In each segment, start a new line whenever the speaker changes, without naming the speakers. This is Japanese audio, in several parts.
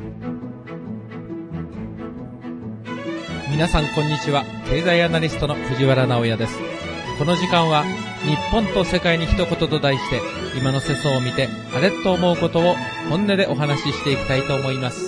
皆さんこんにちは。経済アナリストの藤原直也です。この時間は日本と世界に一言と題して、今の世相を見てあれと思うことを本音でお話ししていきたいと思います。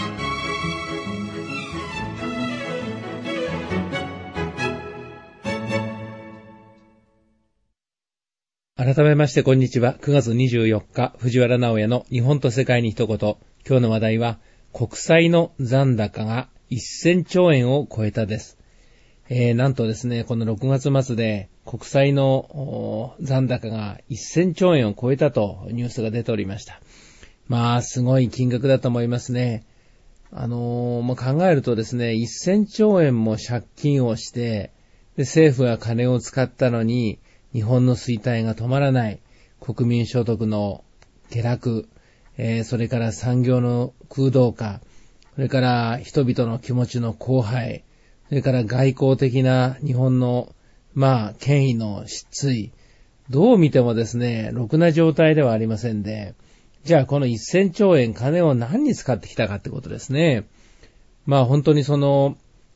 改めましてこんにちは。9月24日、藤原直也の日本と世界に一言。今日の話題は国債の残高が1000兆円を超えたです。なんとですね、この6月末で国債の残高が1000兆円を超えたとニュースが出ておりました。まあ、すごい金額だと思いますね。もう考えるとですね、1000兆円も借金をして、で政府が金を使ったのに、日本の衰退が止まらない、国民所得の下落、それから産業の空洞化、それから人々の気持ちの荒廃、それから外交的な日本の、権威の失墜、どう見てもですね、ろくな状態ではありませんで、じゃあこの1000兆円金を何に使ってきたかってことですね。本当に昭和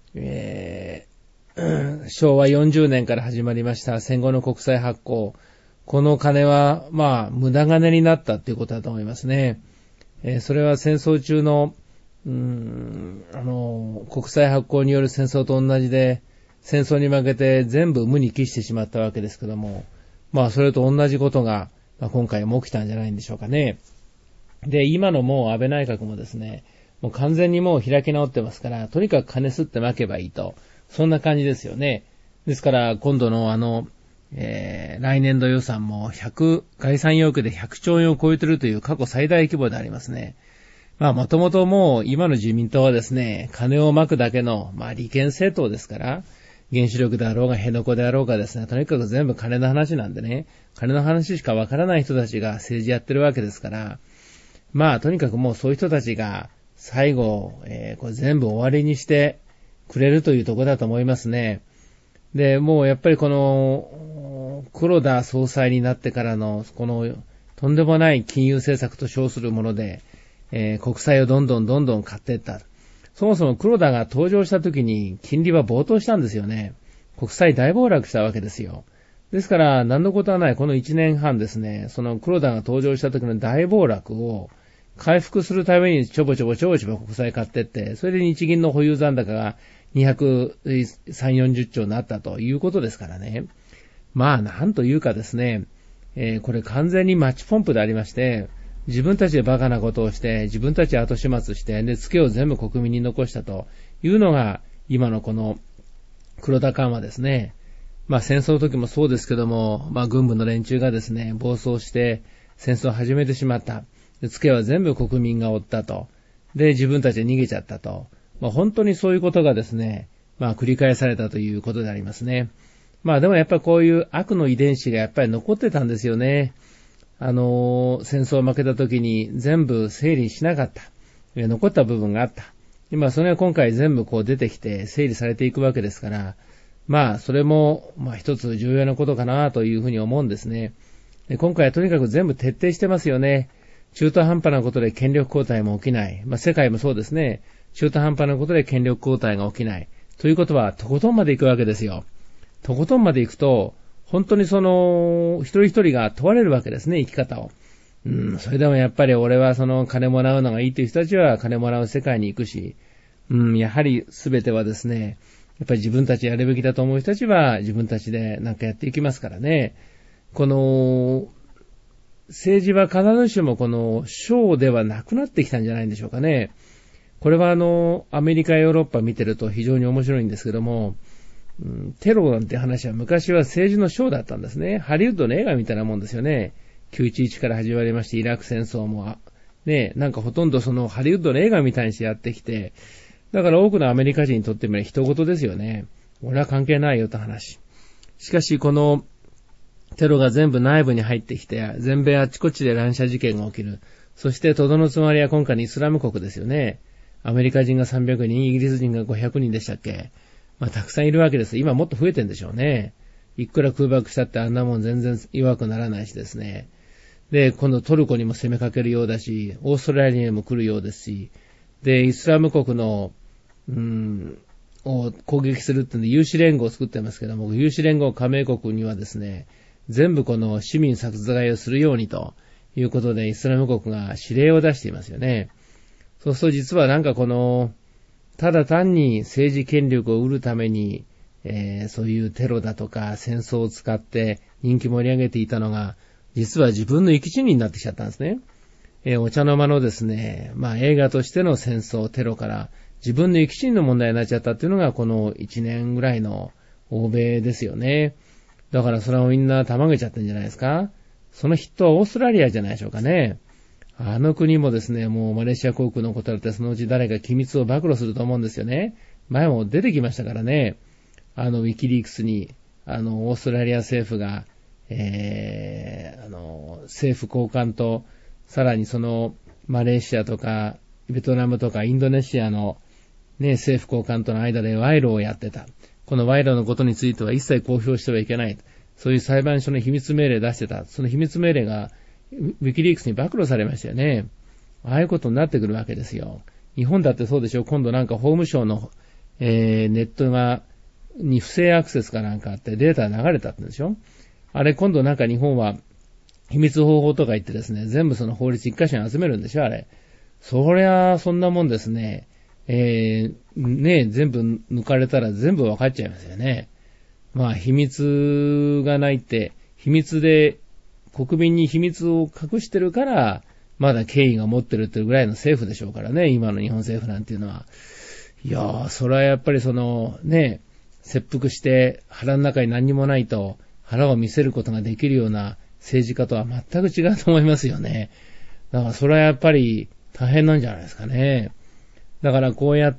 40年から始まりました戦後の国債発行、この金は無駄金になったっていうことだと思いますね。それは戦争中の国債発行による戦争と同じで、戦争に負けて全部無に帰してしまったわけですけども、それと同じことが、今回も起きたんじゃないんでしょうかね。で、今のもう安倍内閣もですね、もう完全にもう開き直ってますから、とにかく金吸って負けばいいと、そんな感じですよね。ですから今度の来年度予算も概算要求で100兆円を超えているという過去最大規模でありますね。もともともう今の自民党はですね、金をまくだけの、利権政党ですから、原子力であろうが辺野古であろうがですね、とにかく全部金の話なんでね、金の話しかわからない人たちが政治やってるわけですから、とにかくもうそういう人たちが最後、これ全部終わりにしてくれるというところだと思いますね。で、もうやっぱりこの黒田総裁になってからのこのとんでもない金融政策と称するもので、国債をどんどん買っていった。そもそも黒田が登場した時に金利は暴騰したんですよね。国債大暴落したわけですよ。ですから何のことはないこの1年半ですね、その黒田が登場した時の大暴落を回復するためにちょぼちょぼ国債買っていって、それで日銀の保有残高が230、40兆になったということですからね。なんというかですね、これ完全にマッチポンプでありまして、自分たちでバカなことをして、自分たちで後始末して、で、ツケを全部国民に残したというのが、今のこの黒田緩和ですね。戦争の時もそうですけども、軍部の連中がですね、暴走して戦争を始めてしまった。で、ツケは全部国民が負ったと。で、自分たちで逃げちゃったと。本当にそういうことがですね、繰り返されたということでありますね。でもやっぱりこういう悪の遺伝子がやっぱり残ってたんですよね。戦争を負けた時に全部整理しなかった。残った部分があった。今、それが今回全部出てきて整理されていくわけですから、それも、一つ重要なことかなというふうに思うんですね。で、今回はとにかく全部徹底してますよね。中途半端なことで権力交代も起きない。世界もそうですね。中途半端なことで権力交代が起きない。ということは、とことんまで行くわけですよ。とことんまで行くと、本当に一人一人が問われるわけですね、生き方を。それでもやっぱり俺は金もらうのがいいという人たちは金もらう世界に行くし、やはり全てはですね、やっぱり自分たちやるべきだと思う人たちは自分たちでやっていきますからね。この、政治は必ずしもショーではなくなってきたんじゃないんでしょうかね。これはアメリカ、ヨーロッパ見てると非常に面白いんですけども、テロなんて話は昔は政治のショーだったんですね。ハリウッドの映画みたいなもんですよね。911から始まりまして、イラク戦争も、ほとんどハリウッドの映画みたいにしてやってきて、だから多くのアメリカ人にとってみれば人事ですよね。俺は関係ないよと話。しかしこのテロが全部内部に入ってきて、全米あちこちで乱射事件が起きる。そしてとどのつまりは今回のイスラム国ですよね。アメリカ人が300人、イギリス人が500人でしたっけ。たくさんいるわけです。今もっと増えてんでしょうね。いくら空爆したってあんなもん全然弱くならないしですね。で、今度トルコにも攻めかけるようだし、オーストラリアにも来るようですし、 で、イスラム国の、を攻撃するってんで、有志連合を作ってますけども、有志連合加盟国にはですね、全部この市民殺害をするようにということで、イスラム国が指令を出していますよね。そうすると実はなんかこの、ただ単に政治権力を得るために、そういうテロだとか戦争を使って人気盛り上げていたのが、実は自分の生き死にになってきちゃったんですね。お茶の間のですね、映画としての戦争、テロから自分の生き死にの問題になっちゃったっていうのがこの1年ぐらいの欧米ですよね。だからそれをみんなたまげちゃってるんじゃないですか。その筆頭はオーストラリアじゃないでしょうかね。あの国もですね、もうマレーシア航空のことだってそのうち誰か機密を暴露すると思うんですよね。前も出てきましたからね。ウィキリークスに、オーストラリア政府が、政府高官と、さらにその、マレーシアとか、ベトナムとかインドネシアの、ね、政府高官との間で賄賂をやってた。この賄賂のことについては一切公表してはいけない。そういう裁判所の秘密命令出してた。その秘密命令が、ウィキリークスに暴露されましたよね。ああいうことになってくるわけですよ。日本だってそうでしょ。今度なんか法務省の、ネットに不正アクセスかなんかあってデータ流れたってんでしょ。あれ今度なんか日本は秘密方法とか言ってですね、全部その法律一箇所に集めるんでしょ、あれ。そりゃ、そんなもんですね。全部抜かれたら全部分かっちゃいますよね。秘密がないって、秘密で、国民に秘密を隠してるから、まだ権威が持ってるっていうぐらいの政府でしょうからね、今の日本政府なんていうのは。いやー、それはやっぱり切腹して腹の中に何にもないと腹を見せることができるような政治家とは全く違うと思いますよね。だからそれはやっぱり大変なんじゃないですかね。だからこうやって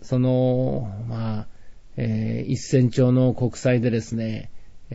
、1000兆の国債でですね、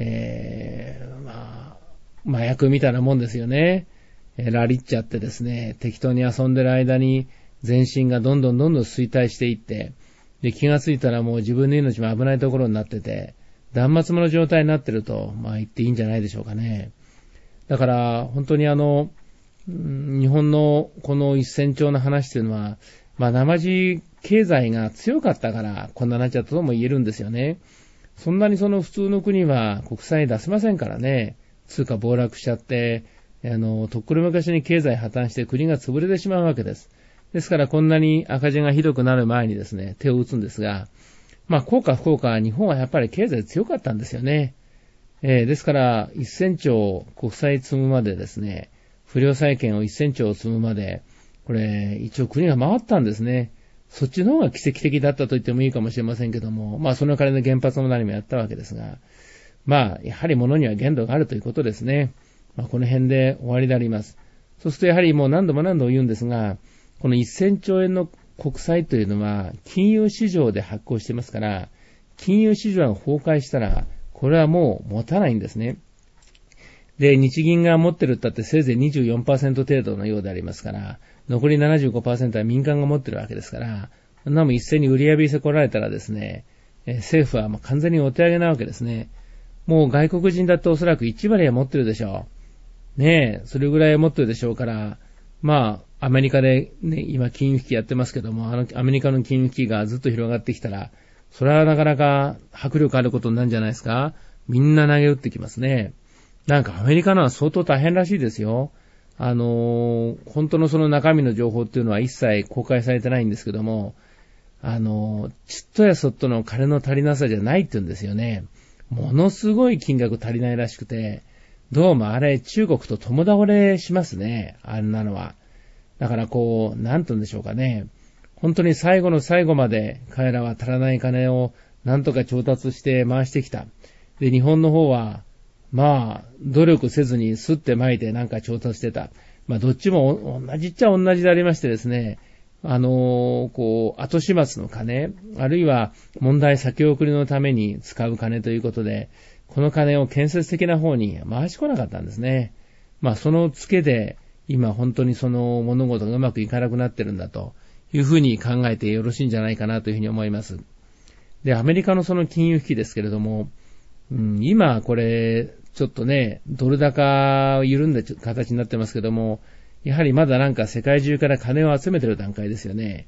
麻薬みたいなもんですよね。ラリっちゃってですね、適当に遊んでる間に全身がどんどん衰退していって、で、気がついたらもう自分の命も危ないところになってて、断末魔の状態になってると、言っていいんじゃないでしょうかね。だから、本当に日本のこの1000兆の話というのは、生地経済が強かったから、こんなになっちゃったとも言えるんですよね。そんなにその普通の国は国債出せませんからね。通貨暴落しちゃって、とっくの昔に経済破綻して国が潰れてしまうわけです。ですからこんなに赤字がひどくなる前にですね、手を打つんですが、幸か不幸か日本はやっぱり経済強かったんですよね。ですから1000兆国債積むまでですね、不良債権を1000兆積むまで、これ一応国が回ったんですね。そっちの方が奇跡的だったと言ってもいいかもしれませんけども、その代わりの原発も何もやったわけですが、やはり物には限度があるということですね。この辺で終わりであります。そうするとやはりもう何度も言うんですが、この1000兆円の国債というのは金融市場で発行してますから、金融市場が崩壊したら、これはもう持たないんですね。で、日銀が持ってるったってせいぜい 24% 程度のようでありますから、残り 75% は民間が持ってるわけですから、一斉に売り上げしてこられたらですね、政府はもう完全にお手上げなわけですね。もう外国人だっておそらく1割は持ってるでしょう。それぐらい持ってるでしょうから、アメリカでね、今金融危機やってますけども、アメリカの金融危機がずっと広がってきたら、それはなかなか迫力あることになるんじゃないですか。みんな投げ打ってきますね。アメリカのは相当大変らしいですよ。本当のその中身の情報っていうのは一切公開されてないんですけども、ちっとやそっとの金の足りなさじゃないって言うんですよね。ものすごい金額足りないらしくて、どうもあれ中国と共倒れしますね。あんなのは。だからなんと言うんでしょうかね。本当に最後の最後まで彼らは足らない金をなんとか調達して回してきた。で、日本の方は、努力せずにすって巻いてなんか調達してた。どっちも同じっちゃ同じでありましてですね。後始末の金、あるいは問題先送りのために使う金ということで、この金を建設的な方に回し来なかったんですね。そのツケで、今本当にその物事がうまくいかなくなってるんだというふうに考えてよろしいんじゃないかなというふうに思います。で、アメリカのその金融危機ですけれども、今これ、ちょっとね、ドル高緩んだ形になってますけども、やはりまだなんか世界中から金を集めてる段階ですよね。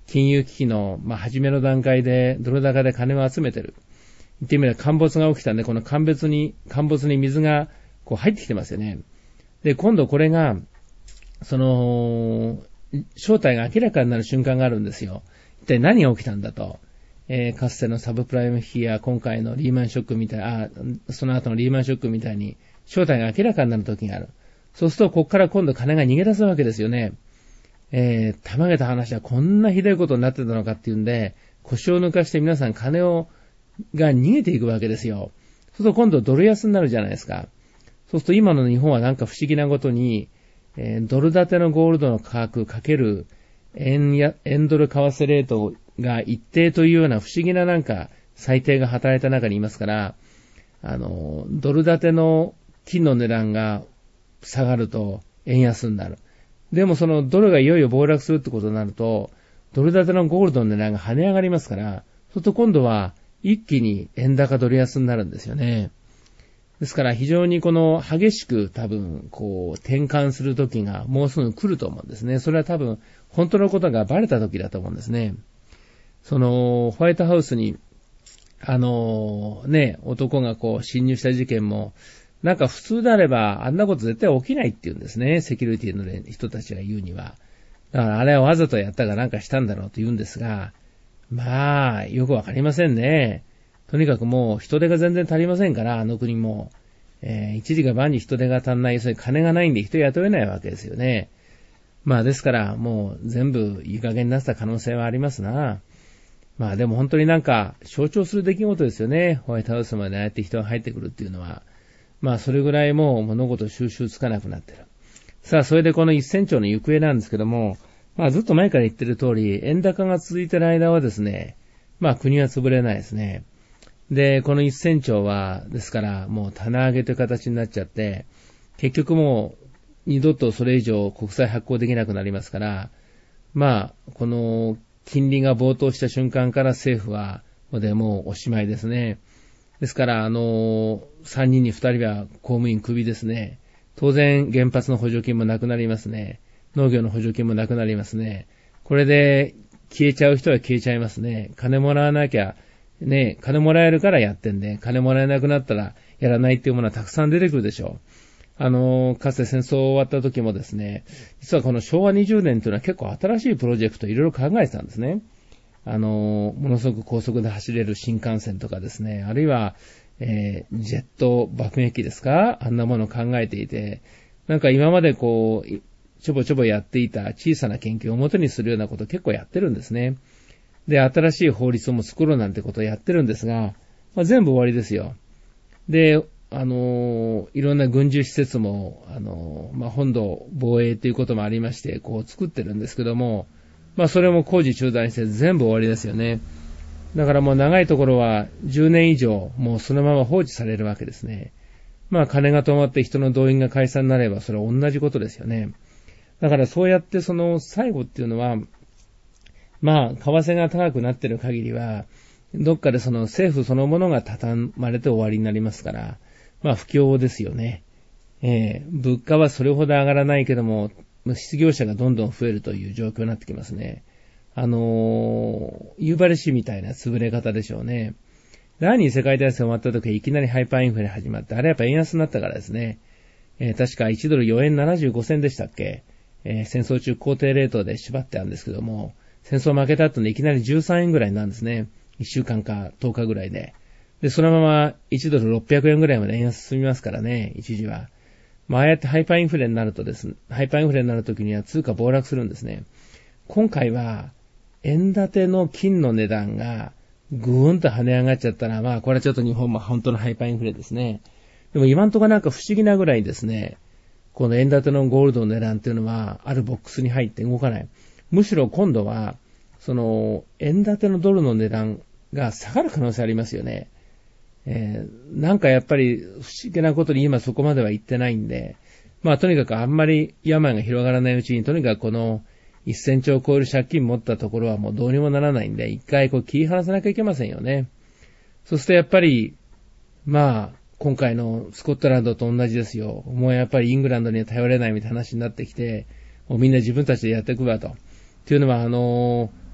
金融危機の、初めの段階でドル高で金を集めてる。言ってみれば陥没が起きたんで、この陥没に水がこう入ってきてますよね。で、今度これが、正体が明らかになる瞬間があるんですよ。一体何が起きたんだと。かつてのサブプライム危機や今回のリーマンショックみたい、その後のリーマンショックみたいに正体が明らかになる時がある。そうすると、ここから今度金が逃げ出すわけですよね。たまげた話はこんなひどいことになってたのかっていうんで、腰を抜かして皆さんが逃げていくわけですよ。そうすると今度ドル安になるじゃないですか。そうすると今の日本はなんか不思議なことに、ドル建てのゴールドの価格かける円ドル為替レートが一定というような不思議ななんか最低が働いた中にいますから、ドル建ての金の値段が下がると円安になる。でもそのドルがいよいよ暴落するってことになると、ドル建てのゴールドの値段が跳ね上がりますから、そうすると今度は一気に円高ドル安になるんですよね。ですから非常にこの激しく多分こう転換する時がもうすぐ来ると思うんですね。それは多分本当のことがバレた時だと思うんですね。ホワイトハウスに男がこう侵入した事件もなんか普通であればあんなこと絶対起きないって言うんですね。セキュリティの人たちが言うには。だからあれはわざとやったかなんかしたんだろうと言うんですが、よくわかりませんね。とにかくもう人手が全然足りませんから、あの国も。一時が万に人手が足んない、それ金がないんで人雇えないわけですよね。ですからもう全部いい加減になった可能性はありますな。でも本当になんか象徴する出来事ですよね。ホワイトハウスまでああやって人が入ってくるっていうのは。それぐらいもう物事収集つかなくなってる。さあ、それでこの1000兆の行方なんですけども、ずっと前から言ってる通り、円高が続いている間はですね、国は潰れないですね。で、この1000兆は、ですから、もう棚上げという形になっちゃって、結局もう、二度とそれ以上国債発行できなくなりますから、この、金利が暴騰した瞬間から政府は、もうおしまいですね。ですから、3人に2人は公務員クビですね。当然、原発の補助金もなくなりますね。農業の補助金もなくなりますね。これで、消えちゃう人は消えちゃいますね。金もらわなきゃ、金もらえるからやってんで、金もらえなくなったらやらないっていうものはたくさん出てくるでしょう。かつて戦争終わった時もですね、実はこの昭和20年というのは結構新しいプロジェクトいろいろ考えてたんですね。ものすごく高速で走れる新幹線とかですね、あるいは、ジェット爆撃機ですか？あんなものを考えていて、なんか今までこう、ちょぼちょぼやっていた小さな研究を元にするようなことを結構やってるんですね。で、新しい法律をも作ろうなんてことをやってるんですが、全部終わりですよ。で、いろんな軍事施設も、本土防衛ということもありまして、こう作ってるんですけども、それも工事中断して全部終わりですよね。だからもう長いところは10年以上、もうそのまま放置されるわけですね。金が止まって人の動員が解散になれば、それは同じことですよね。だからそうやってその最後っていうのは、為替が高くなっている限りは、どっかでその政府そのものが畳まれて終わりになりますから、不況ですよね。物価はそれほど上がらないけども、失業者がどんどん増えるという状況になってきますね。夕張市みたいな潰れ方でしょうね。第二次世界大戦終わった時いきなりハイパーインフレ始まって、あれやっぱ円安になったからですね。確か1ドル4円75銭でしたっけ？戦争中公定レートで縛ってあるんですけども、戦争負けた後にいきなり13円ぐらいなんですね。1週間か10日ぐらいで。で、そのまま1ドル600円ぐらいまで円安進みますからね、一時は。ああやってハイパーインフレになるとですね、ハイパーインフレになるときには通貨暴落するんですね。今回は、円建ての金の値段がぐーんと跳ね上がっちゃったら、これはちょっと日本も本当のハイパーインフレですね。でも今んとこなんか不思議なぐらいですね、この円建てのゴールドの値段っていうのは、あるボックスに入って動かない。むしろ今度は、その、円建てのドルの値段が下がる可能性ありますよね。なんかやっぱり不思議なことに今そこまでは言ってないんで、とにかくあんまり病が広がらないうちに、とにかくこの1000兆を超える借金持ったところはもうどうにもならないんで、一回こう切り離さなきゃいけませんよね。そうするとやっぱり、今回のスコットランドと同じですよ。もうやっぱりイングランドには頼れないみたいな話になってきて、もうみんな自分たちでやっていくわと。っていうのは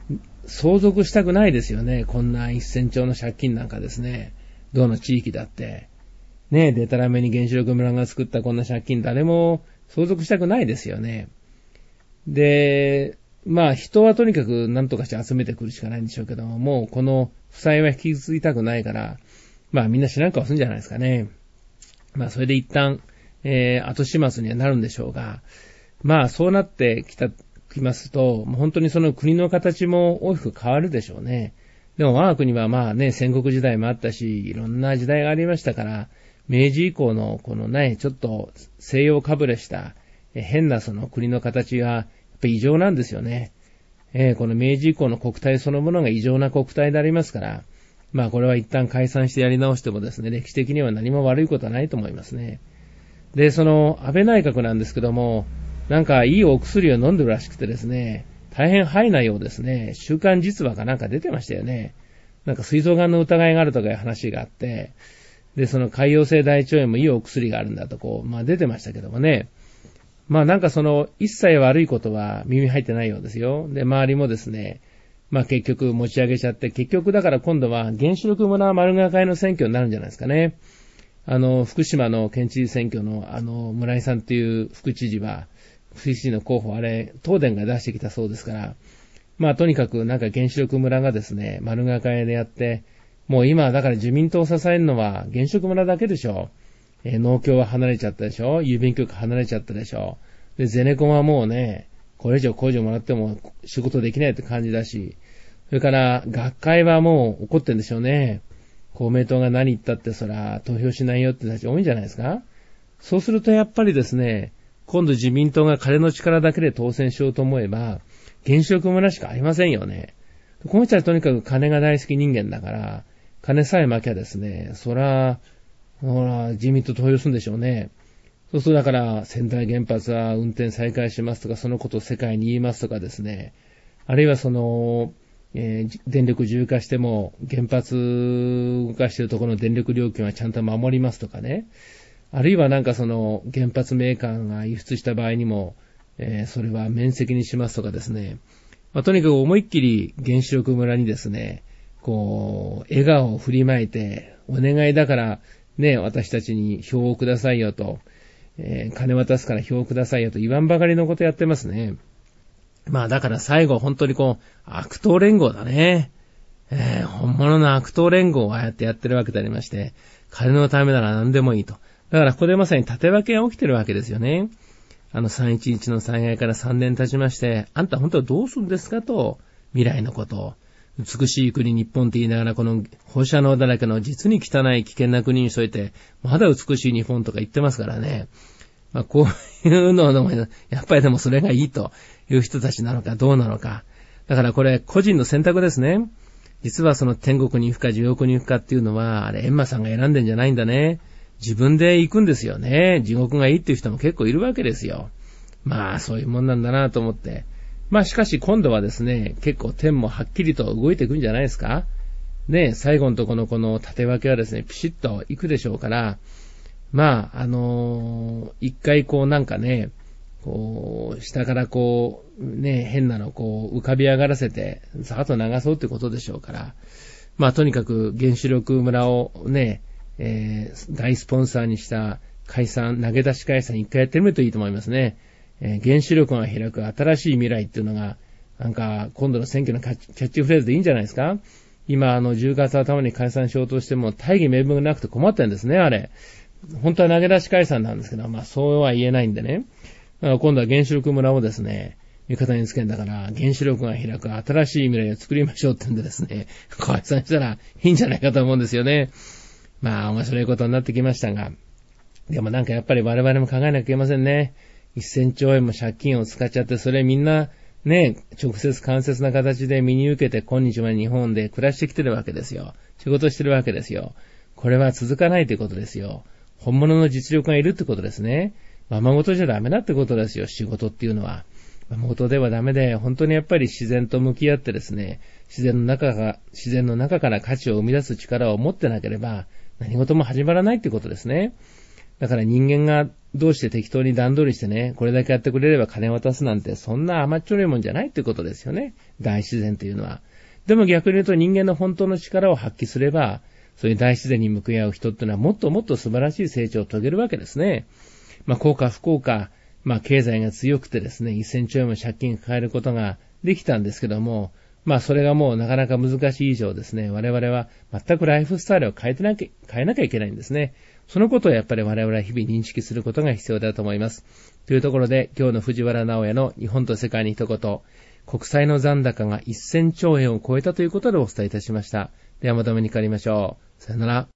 相続したくないですよね。こんな1000兆の借金なんかですね。どの地域だって。ね、でたらめに原子力村が作ったこんな借金誰も相続したくないですよね。で、まあ人はとにかく何とかして集めてくるしかないんでしょうけども、もうこの負債は引き継ぎたくないから、まあみんな知らん顔するんじゃないですかね。まあそれで一旦、後始末にはなるんでしょうが、まあそうなってきますと、もう本当にその国の形も大きく変わるでしょうね。でも我が国はまあね、戦国時代もあったし、いろんな時代がありましたから、明治以降のこのね、ちょっと西洋かぶれした変なその国の形がやっぱり異常なんですよね。この明治以降の国体そのものが異常な国体でありますから、まあこれは一旦解散してやり直してもですね、歴史的には何も悪いことはないと思いますね。で、その安倍内閣なんですけども、なんかいいお薬を飲んでるらしくてですね、大変ハイなようですね。週刊実話かなんか出てましたよね。なんか膵臓がんの疑いがあるとかいう話があって、で、その潰瘍性大腸炎もいいお薬があるんだとまあ出てましたけどもね。まあなんかその一切悪いことは耳入ってないようですよ。で、周りもですね、まあ結局持ち上げちゃって、結局だから今度は原子力村丸川会の選挙になるんじゃないですかね。福島の県知事選挙の村井さんっていう副知事は、副知事の候補東電が出してきたそうですから、まあとにかくなんか原子力村がですね、丸川会でやって、もう今だから自民党を支えるのは原子力村だけでしょ。農協は離れちゃったでしょ。郵便局離れちゃったでしょ。で、ゼネコンはもうね、これ以上控除もらっても仕事できないって感じだし、それから学会はもう怒ってるんでしょうね。公明党が何言ったってそら投票しないよって人たち多いんじゃないですか。そうするとやっぱりですね、今度自民党が金の力だけで当選しようと思えば、原子力村しかありませんよね。この人はとにかく金が大好き人間だから、金さえ巻きゃですね、そら、自民党投票するんでしょうね。そうするとだから、仙台原発は運転再開しますとか、そのことを世界に言いますとかですね、あるいはその、電力自由化しても、原発動かしているところの電力料金はちゃんと守りますとかね。あるいはなんかその、原発メーカーが輸出した場合にも、それは免責にしますとかですね。まあ、とにかく思いっきり原子力村にですね、笑顔を振りまいて、お願いだから、ね、私たちに票をくださいよと、金渡すから票をくださいよと言わんばかりのことやってますね。まあだから最後本当に悪党連合だね。本物の悪党連合をああやってやってるわけでありまして、金のためなら何でもいいと。だからここでまさに縦分けが起きてるわけですよね。311の災害から3年経ちまして、あんた本当はどうするんですかと、未来のことを。美しい国日本って言いながらこの放射能だらけの実に汚い危険な国にしといて、まだ美しい日本とか言ってますからね。まあこういうのも、やっぱりでもそれがいいという人たちなのかどうなのか。だからこれ個人の選択ですね。実はその天国に行くか地獄に行くかっていうのは、あれ閻魔さんが選んでんじゃないんだね。自分で行くんですよね。地獄がいいっていう人も結構いるわけですよ。まあそういうもんなんだなと思って。まあしかし今度はですね、結構天もはっきりと動いていくんじゃないですか。ね、最後のとこのこの縦分けはですね、ピシッといくでしょうから、まあ一回なんかね、下からね、変なの浮かび上がらせて、さーっと流そうってことでしょうから、まあとにかく原子力村をね、大スポンサーにした解散、投げ出し解散一回やってみるといいと思いますね。原子力が開く新しい未来っていうのが、なんか今度の選挙のキャッチフレーズでいいんじゃないですか。今10月頭に解散しようとしても大義名分がなくて困ってるんですね、あれ。本当は投げ出し解散なんですけど、まあそうは言えないんでね。だから今度は原子力村をですね、味方につけんだから、原子力が開く新しい未来を作りましょうってんでですね、解散したらいいんじゃないかと思うんですよね。まあ面白いことになってきましたが、でもなんかやっぱり我々も考えなきゃいけませんね。1000兆円も借金を使っちゃって、それみんなね、直接間接な形で身に受けて今日まで日本で暮らしてきてるわけですよ。仕事してるわけですよ。これは続かないということですよ。本物の実力がいるってことですね。ままごとじゃダメだってことですよ、仕事っていうのは。ままごとではダメで、本当にやっぱり自然と向き合ってですね、自然の中から価値を生み出す力を持ってなければ、何事も始まらないってことですね。だから人間がどうして適当に段取りしてね、これだけやってくれれば金渡すなんて、そんな甘っちょろいもんじゃないってことですよね。大自然というのは。 でも逆に言うと人間の本当の力を発揮すれば、そういう大自然に向き合う人っていうのはもっともっと素晴らしい成長を遂げるわけですね。幸か不幸か、経済が強くてですね、1000兆円も借金抱えることができたんですけども、それがもうなかなか難しい以上ですね、我々は全くライフスタイルを変えなきゃいけないんですね。そのことをやっぱり我々は日々認識することが必要だと思います。というところで、今日の藤原直也の日本と世界に一言、国債の残高が1000兆円を超えたということでお伝えいたしました。ではまたお目にかかりましょう。さよなら。